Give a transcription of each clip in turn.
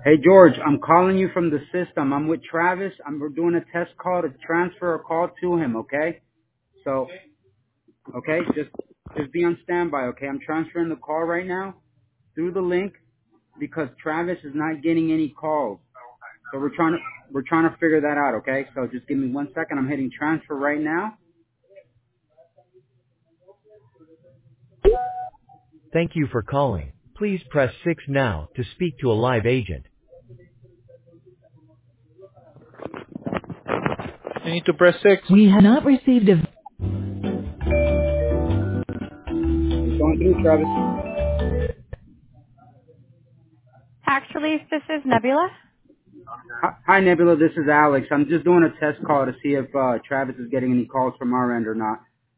Hey George, I'm calling you from the system. I'm with Travis. We're doing a test call to transfer a call to him. Okay. So, okay, just be on standby. Okay, I'm transferring the call right now through the link because Travis is not getting any calls. So we're trying to figure that out. Okay. So just give me 1 second. I'm hitting transfer right now. Thank you for calling. Please press 6 now to speak to a live agent. You need to press 6. We have not received a... It's going through, Travis. Tax relief, this is Nebula. Hi Nebula, this is Alex. I'm just doing a test call to see if Travis is getting any calls from our end or not.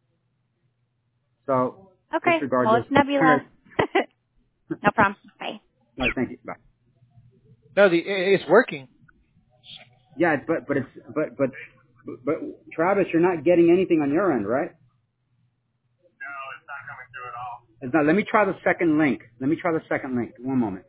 So Okay, disregard well, this. it's All right. Nebula. No problem. Bye. All right, thank you. Bye. No, it's working. Yeah, but Travis, you're not getting anything on your end, right? It's not. Let me try the second link. One moment.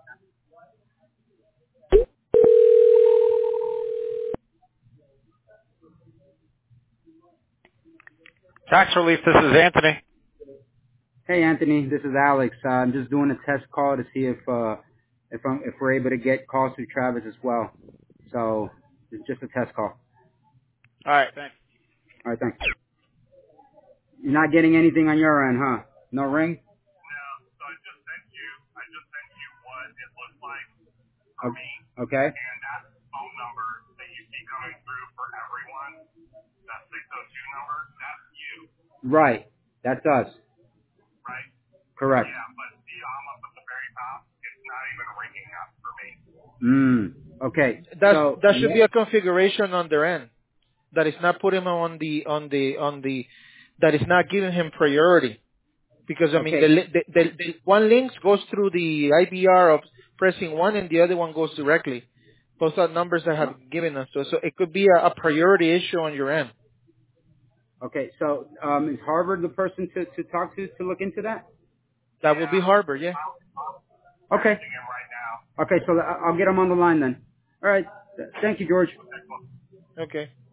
Tax relief, this is Anthony. Hey Anthony, this is Alex. I'm just doing a test call to see if we're able to get calls through Travis as well. So it's just a test call. All right, thanks. All right, thanks. You're not getting anything on your end, huh? No ring? Okay. Right. That's us. Correct. Okay. So That should be a configuration on their end that is not putting him on the that is not giving him priority, because I mean okay. the one link goes through the IBR of pressing one and the other one goes directly. Those are numbers that have given us, so it could be a priority issue on your end. Okay. So is Harvard the person to talk to look into that? That will be Harbor, yeah. Okay. Okay. So I'll get him on the line then. All right. Thank you, George. Okay.